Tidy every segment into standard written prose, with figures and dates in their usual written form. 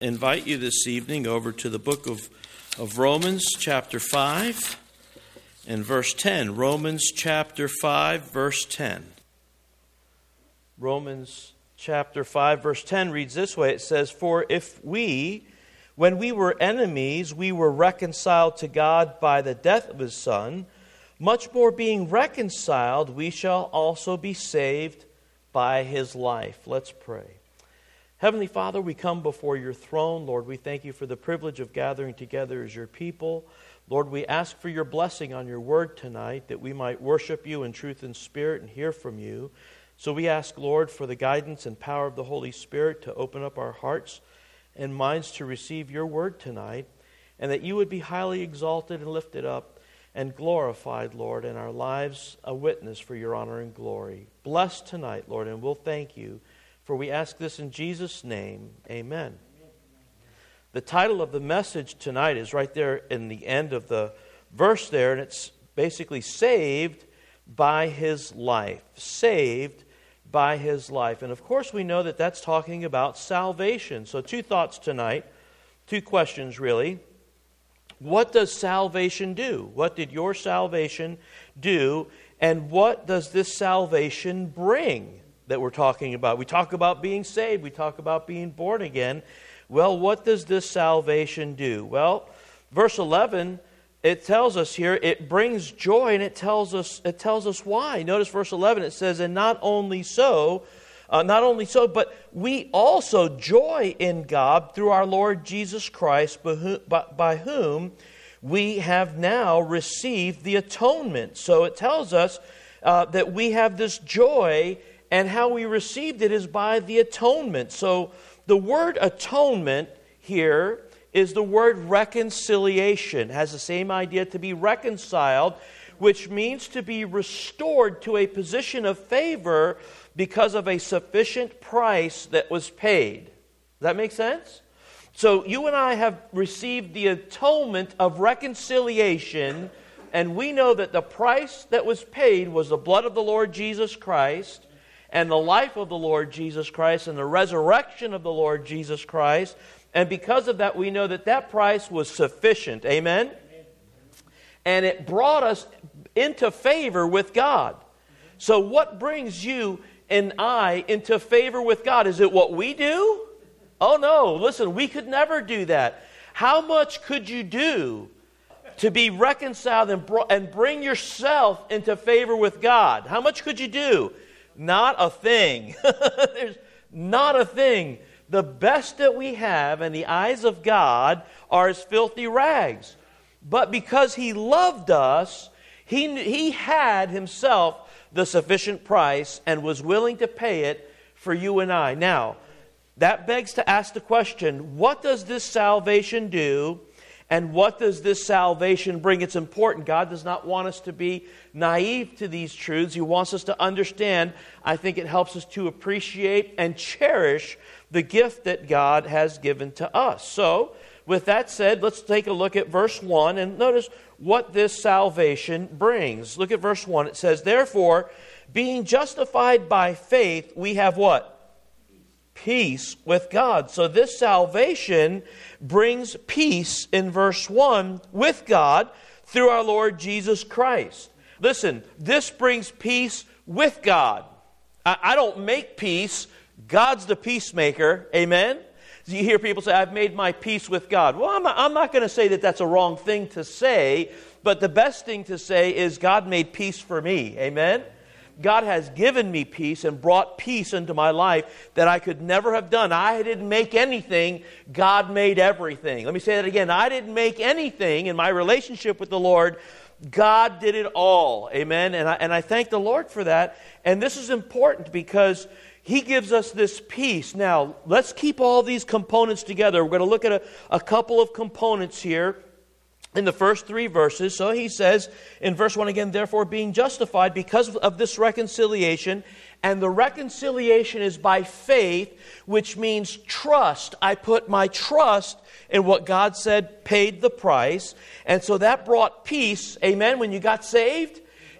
invite you this evening over to the book of Romans chapter 5 and verse 10. Romans chapter 5 verse 10. Romans chapter 5 verse 10 reads this way. It says, "For if we, when we were enemies, we were reconciled to God by the death of His Son, much more being reconciled, we shall also be saved by His life." Let's pray. Heavenly Father, we come before your throne. Lord, we thank you for the privilege of gathering together as your people. Lord, we ask for your blessing on your word tonight, that we might worship you in truth and spirit and hear from you. So we ask, Lord, for the guidance and power of the Holy Spirit to open up our hearts and minds to receive your word tonight, and that you would be highly exalted and lifted up and glorified, Lord, in our lives, a witness for your honor and glory. Bless tonight, Lord, and we'll thank you. For we ask this in Jesus' name. Amen. The title of the message tonight is right there in the end of the verse there, and it's basically Saved by His Life. Saved by His life. And of course we know that that's talking about salvation. So two thoughts tonight, two questions really. What does salvation do? What did your salvation do? And what does this salvation bring that we're talking about? We talk about being saved. We talk about being born again. Well, what does this salvation do? Well, verse 11, it tells us here, it brings joy, and it tells us why. Notice verse 11, it says, "And not only so, but we also joy in God through our Lord Jesus Christ, by whom we have now received the atonement." So it tells us that we have this joy, and how we received it is by the atonement. So the word atonement here is the word reconciliation. It has the same idea, to be reconciled, which means to be restored to a position of favor because of a sufficient price that was paid. Does that make sense? So you and I have received the atonement of reconciliation, and we know that the price that was paid was the blood of the Lord Jesus Christ, and the life of the Lord Jesus Christ, and the resurrection of the Lord Jesus Christ. And because of that, we know that that price was sufficient. Amen? And it brought us into favor with God. So what brings you and I into favor with God? Is it what we do? Oh no, listen, we could never do that. How much could you do to be reconciled and bring yourself into favor with God? How much could you do? Not a thing. There's not a thing. The best that we have in the eyes of God are as filthy rags. But because He loved us, He had Himself the sufficient price and was willing to pay it for you and I. Now, that begs to ask the question, what does this salvation do? And what does this salvation bring? It's important. God does not want us to be naive to these truths. He wants us to understand. I think it helps us to appreciate and cherish the gift that God has given to us. So, with that said, let's take a look at verse 1 and notice what this salvation brings. Look at verse 1. It says, "Therefore, being justified by faith, we have" what? Peace with God. So this salvation brings peace in verse 1 with God through our Lord Jesus Christ. Listen, this brings peace with God. I don't make peace. God's the peacemaker. Amen? You hear people say, "I've made my peace with God." Well, I'm not going to say that that's a wrong thing to say, but the best thing to say is God made peace for me. Amen? God has given me peace and brought peace into my life that I could never have done. I didn't make anything. God made everything. Let me say that again. I didn't make anything in my relationship with the Lord. God did it all. Amen? And I thank the Lord for that. And this is important because He gives us this peace. Now, let's keep all these components together. We're going to look at a couple of components here in the first three verses. So he says in verse 1 again, "Therefore being justified because of this reconciliation," and the reconciliation is by faith, which means trust. I put my trust in what God said paid the price. And so that brought peace. Amen. When you got saved,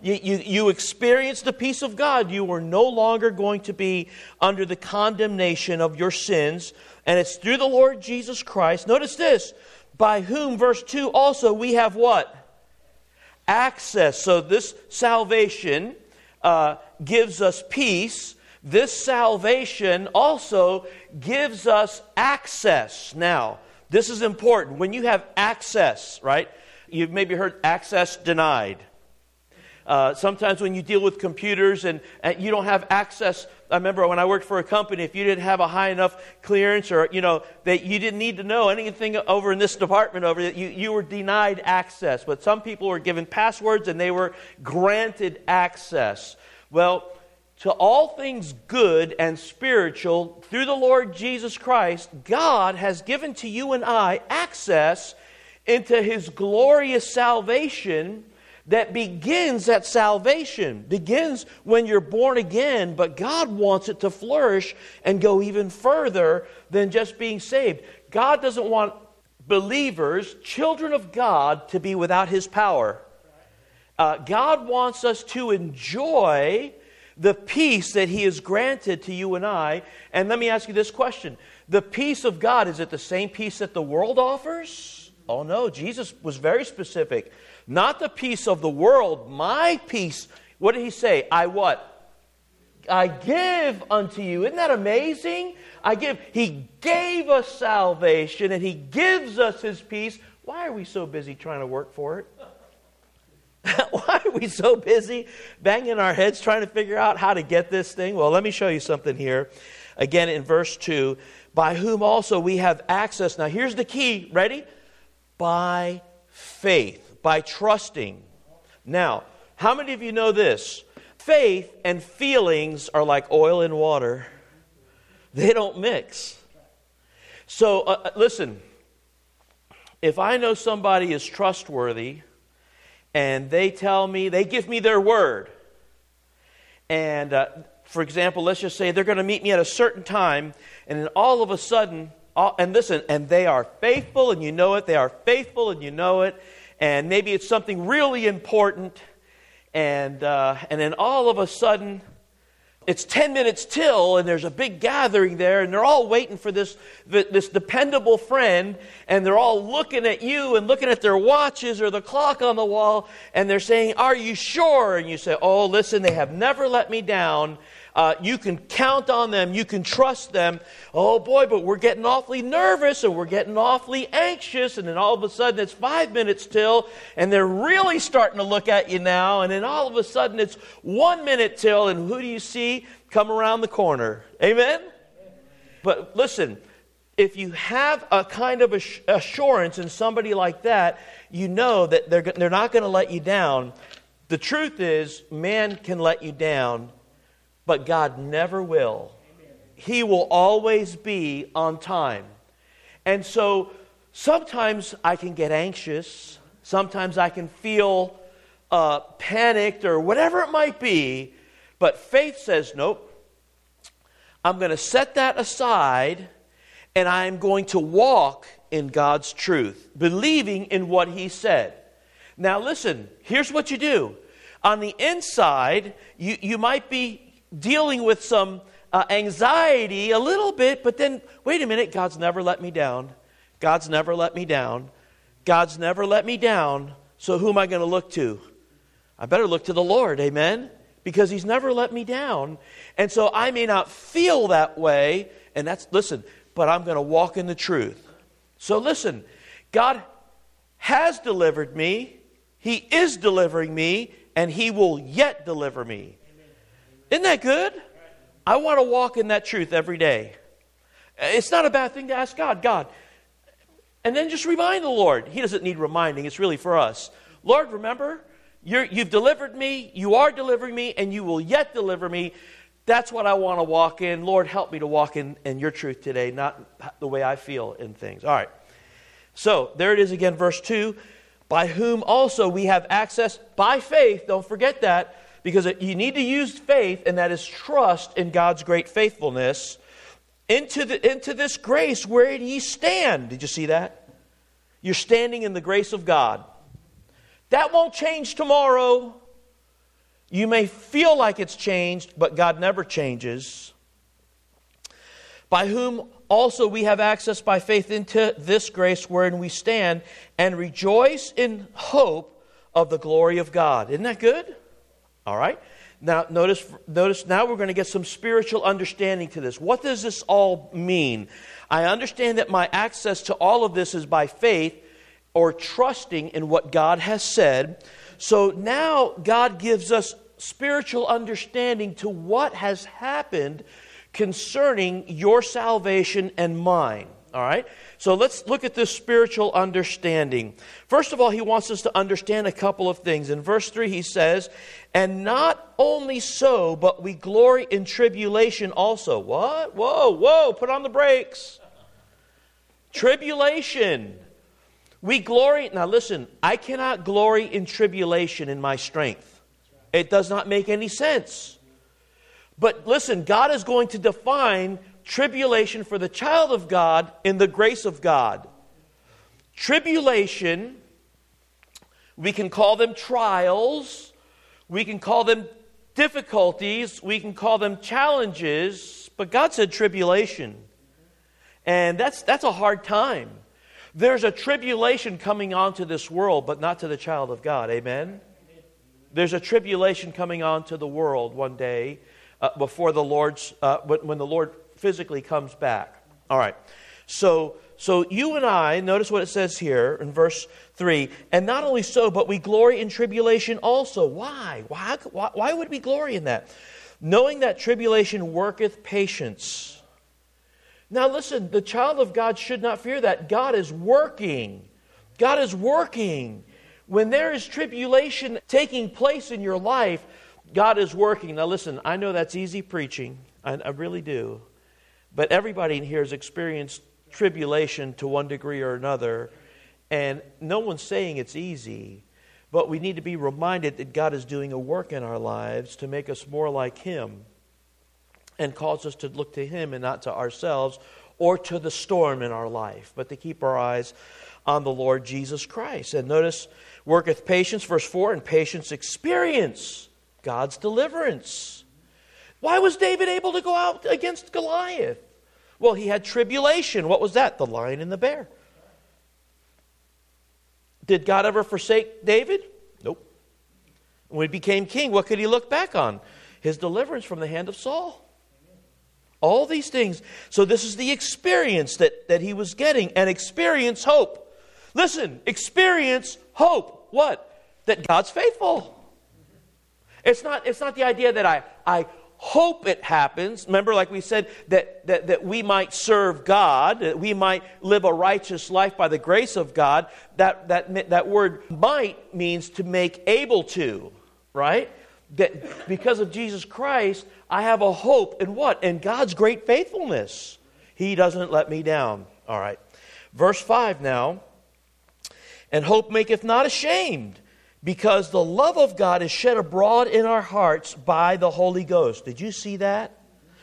You experience the peace of God. You are no longer going to be under the condemnation of your sins. And it's through the Lord Jesus Christ. Notice this. By whom, verse 2, also we have what? Access. So this salvation gives us peace. This salvation also gives us access. Now, this is important. When you have access, right? You've maybe heard access denied. Sometimes when you deal with computers and you don't have access. I remember when I worked for a company, if you didn't have a high enough clearance or, that you didn't need to know anything over in this department over that, you were denied access. But some people were given passwords and they were granted access. Well, to all things good and spiritual, through the Lord Jesus Christ, God has given to you and I access into His glorious salvation that begins at salvation. Begins when you're born again, but God wants it to flourish and go even further than just being saved. God doesn't want believers, children of God, to be without His power. God wants us to enjoy the peace that He has granted to you and I. And let me ask you this question. The peace of God, is it the same peace that the world offers? Oh no, Jesus was very specific. Not the peace of the world, my peace. What did He say? I what? I give unto you. Isn't that amazing? I give. He gave us salvation and He gives us His peace. Why are we so busy trying to work for it? Why are we so busy banging our heads trying to figure out how to get this thing? Well, let me show you something here. Again, in verse 2, by whom also we have access. Now, here's the key. Ready? By faith, by trusting. Now, how many of you know this? Faith and feelings are like oil and water. They don't mix. So, listen. If I know somebody is trustworthy, and they tell me, they give me their word. And for example, let's just say they're going to meet me at a certain time. And then all of a sudden, and listen, and they are faithful and you know it. They are faithful and you know it. And maybe it's something really important. And then all of a sudden, it's 10 minutes till, and there's a big gathering there, and they're all waiting for this dependable friend, and they're all looking at you and looking at their watches or the clock on the wall, and they're saying, are you sure? And you say, oh, listen, they have never let me down. You can count on them. You can trust them. Oh, boy, but we're getting awfully nervous and we're getting awfully anxious. And then all of a sudden it's 5 minutes till, and they're really starting to look at you now. And then all of a sudden it's 1 minute till, and who do you see come around the corner? Amen? But listen, if you have a kind of assurance in somebody like that, you know that they're not going to let you down. The truth is, man can let you down, but God never will. He will always be on time. And so sometimes I can get anxious. Sometimes I can feel panicked or whatever it might be. But faith says, nope. I'm going to set that aside and I'm going to walk in God's truth, believing in what He said. Now listen, here's what you do. On the inside, you might be dealing with some anxiety a little bit, but then, wait a minute, God's never let me down. God's never let me down. God's never let me down. So who am I going to look to? I better look to the Lord, amen? Because He's never let me down. And so I may not feel that way, and listen, but I'm going to walk in the truth. So listen, God has delivered me. He is delivering me, and He will yet deliver me. Isn't that good? I want to walk in that truth every day. It's not a bad thing to ask God. And then just remind the Lord. He doesn't need reminding. It's really for us. Lord, remember, you've delivered me. You are delivering me, and you will yet deliver me. That's what I want to walk in. Lord, help me to walk in your truth today, not the way I feel in things. All right. So there it is again, verse 2. By whom also we have access by faith. Don't forget that. Because you need to use faith, and that is trust in God's great faithfulness, into this grace where ye stand. Did you see that? You're standing in the grace of God. That won't change tomorrow. You may feel like it's changed, but God never changes. By whom also we have access by faith into this grace wherein we stand and rejoice in hope of the glory of God. Isn't that good? All right. Now, notice now we're going to get some spiritual understanding to this. What does this all mean? I understand that my access to all of this is by faith or trusting in what God has said. So now God gives us spiritual understanding to what has happened concerning your salvation and mine. All right? So let's look at this spiritual understanding. First of all, he wants us to understand a couple of things. In verse 3, he says, and not only so, but we glory in tribulation also. What? Whoa, put on the brakes. Tribulation. We glory. Now listen, I cannot glory in tribulation in my strength. It does not make any sense. But listen, God is going to define tribulation for the child of God in the grace of God. Tribulation, we can call them trials, we can call them difficulties, we can call them challenges, but God said tribulation. And that's a hard time. There's a tribulation coming onto this world, but not to the child of God. Amen? There's a tribulation coming onto the world one day before the Lord's, when the Lord physically comes back. All right. So you and I, notice what it says here in verse 3, and not only so, but we glory in tribulation also. Why? Why would we glory in that? Knowing that tribulation worketh patience. Now listen, the child of God should not fear that. God is working. God is working. When there is tribulation taking place in your life, God is working. Now listen, I know that's easy preaching. I really do. But everybody in here has experienced tribulation to one degree or another. And no one's saying it's easy. But we need to be reminded that God is doing a work in our lives to make us more like Him. And cause us to look to Him and not to ourselves or to the storm in our life. But to keep our eyes on the Lord Jesus Christ. And notice, worketh patience, verse 4, and patience experience God's deliverance. Why was David able to go out against Goliath? Well, he had tribulation. What was that? The lion and the bear. Did God ever forsake David? Nope. When he became king, what could he look back on? His deliverance from the hand of Saul. All these things. So this is the experience that he was getting. And experience hope. Listen, experience hope. What? That God's faithful. It's not the idea that I hope it happens. Remember, like we said, that we might serve God, that we might live a righteous life by the grace of God. That word might means to make able to, right? That because of Jesus Christ, I have a hope in what? In God's great faithfulness. He doesn't let me down. All right. Verse 5 now. And hope maketh not ashamed, because the love of God is shed abroad in our hearts by the Holy Ghost. Did you see that?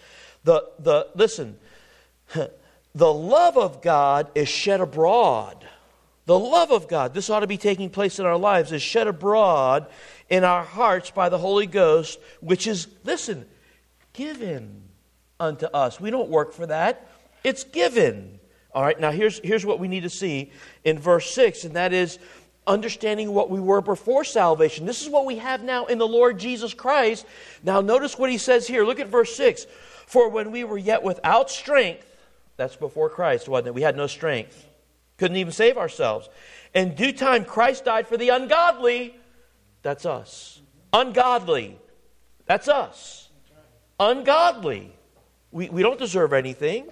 Listen, the love of God is shed abroad. The love of God, this ought to be taking place in our lives, is shed abroad in our hearts by the Holy Ghost, which is, listen, given unto us. We don't work for that. It's given. All right, now here's what we need to see in verse 6, and that is understanding what we were before salvation. This is what we have now in the Lord Jesus Christ. Now notice what he says here. Look at verse 6. For when we were yet without strength, that's before Christ, wasn't it? We had no strength. Couldn't even save ourselves. In due time, Christ died for the ungodly. That's us. Ungodly. That's us. Ungodly. We don't deserve anything.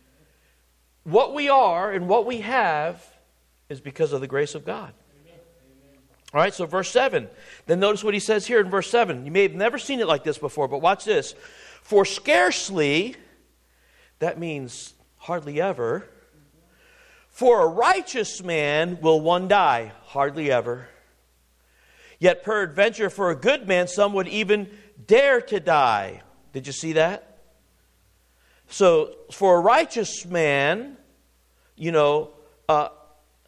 What we are and what we have is because of the grace of God. All right, so verse 7. Then notice what he says here in verse 7. You may have never seen it like this before, but watch this. For scarcely, that means hardly ever, for a righteous man will one die, hardly ever. Yet peradventure for a good man some would even dare to die. Did you see that? So for a righteous man, they'll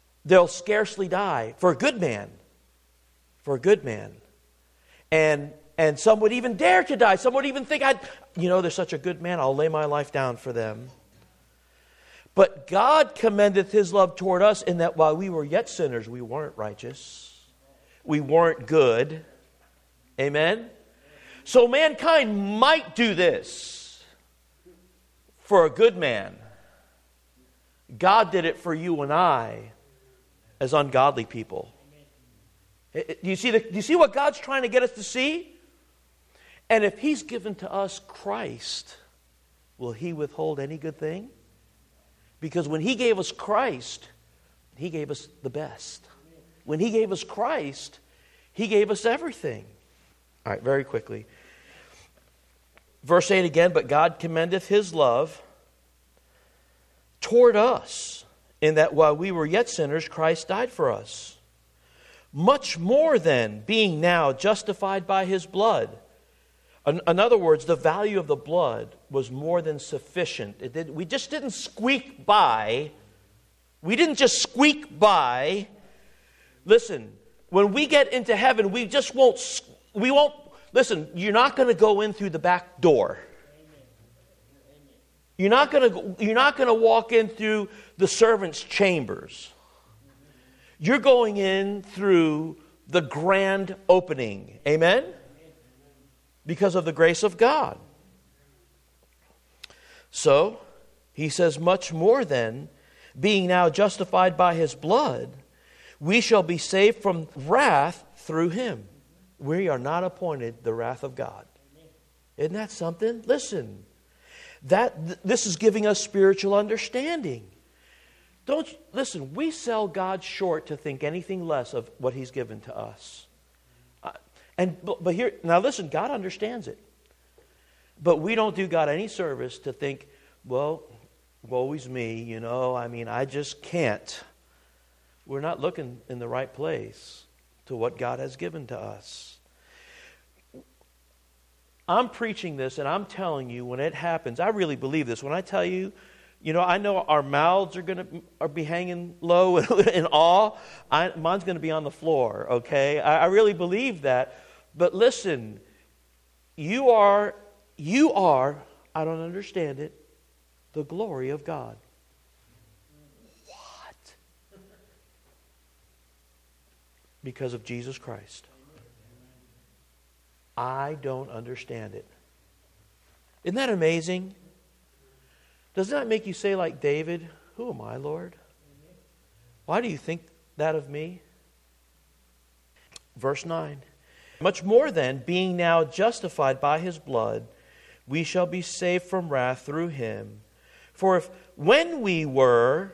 scarcely die. For a good man. And And some would even dare to die. Some would even think, they're such a good man, I'll lay my life down for them. But God commendeth his love toward us in that while we were yet sinners, we weren't righteous. We weren't good. Amen? So mankind might do this for a good man. God did it for you and I as ungodly people. Do you see what God's trying to get us to see? And if he's given to us Christ, will he withhold any good thing? Because when he gave us Christ, he gave us the best. When he gave us Christ, he gave us everything. All right, very quickly. Verse 8 again, but God commendeth his love toward us, in that while we were yet sinners, Christ died for us. Much more then, being now justified by his blood. In other words, the value of the blood was more than sufficient. We just didn't squeak by. We didn't just squeak by. Listen, when we get into heaven, we won't, listen, you're not going to go in through the back door. You're not going to walk in through the servants' chambers. You're going in through the grand opening. Amen? Because of the grace of God. So, he says, much more then, being now justified by his blood, we shall be saved from wrath through him. We are not appointed the wrath of God. Isn't that something? Listen, this is giving us spiritual understanding. Listen, we sell God short to think anything less of what he's given to us. But here, now listen, God understands it. But we don't do God any service to think, well, woe is me, I just can't. We're not looking in the right place to what God has given to us. I'm preaching this and I'm telling you, when it happens, I really believe this. When I tell you, I know our mouths are be hanging low in awe. Mine's going to be on the floor, okay? I really believe that. But listen, you are, I don't understand it, the glory of God. What? Because of Jesus Christ. I don't understand it. Isn't that amazing? Doesn't that make you say like David, who am I, Lord? Why do you think that of me? Verse 9. Much more then, being now justified by his blood, we shall be saved from wrath through him. For if when we were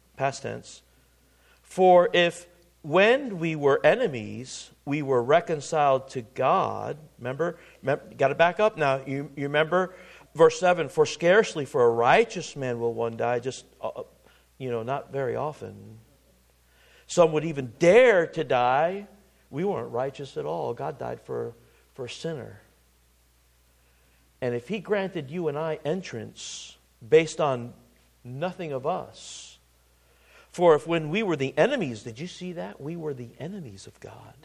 enemies, we were reconciled to God. Remember, got to back up now. You remember verse 7, for scarcely for a righteous man will one die, just, not very often. Some would even dare to die. We weren't righteous at all. God died for a sinner. And if he granted you and I entrance based on nothing of us, for if when we were the enemies, did you see that? We were the enemies of God.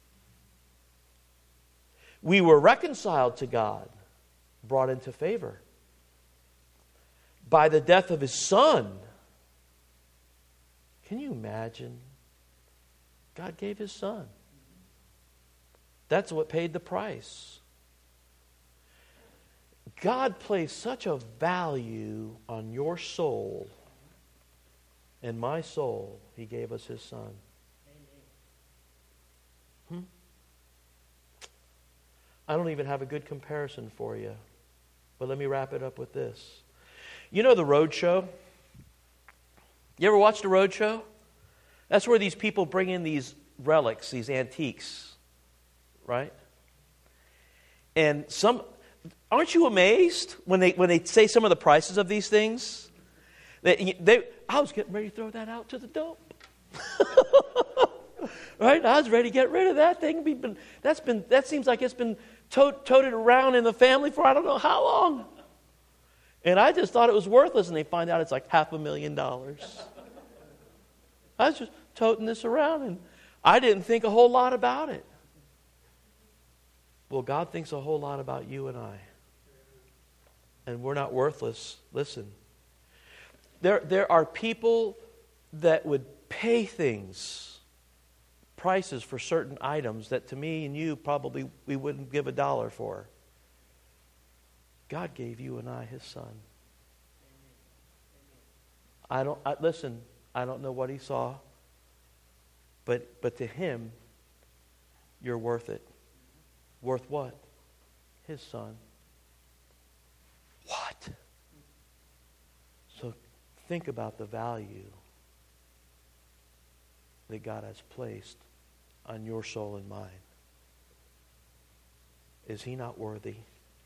We were reconciled to God, brought into favor by the death of his Son. Can you imagine? God gave his Son. That's what paid the price. God placed such a value on your soul and my soul, he gave us his Son. I don't even have a good comparison for you. But let me wrap it up with this. You know the road show? You ever watched a road show? That's where these people bring in these relics, these antiques, right? And aren't you amazed when they say some of the prices of these things? I was getting ready to throw that out to the dump. Right? I was ready to get rid of that thing. That seems like it's been toted around in the family for I don't know how long. And I just thought it was worthless, and they find out it's like $500,000. I was just toting this around, and I didn't think a whole lot about it. Well, God thinks a whole lot about you and I. And we're not worthless. Listen. There are people that would pay prices for certain items that to me and you probably we wouldn't give $1 for. God gave you and I His Son. Listen, I don't know what He saw, but to Him, you're worth it. Worth what? His Son. What? So think about the value that God has placed on your soul and mine. Is He not worthy?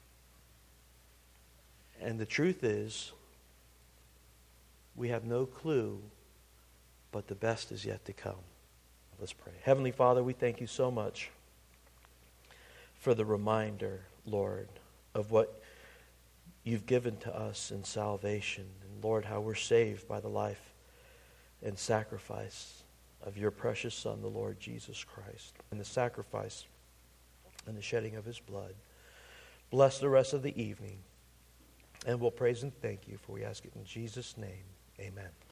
And the truth is, we have no clue, but the best is yet to come. Let's pray. Heavenly Father, we thank You so much for the reminder, Lord, of what You've given to us in salvation. And Lord, how we're saved by the life and sacrifice of Your precious Son, the Lord Jesus Christ, and the sacrifice and the shedding of His blood. Bless the rest of the evening, and we'll praise and thank You, for we ask it in Jesus' name. Amen.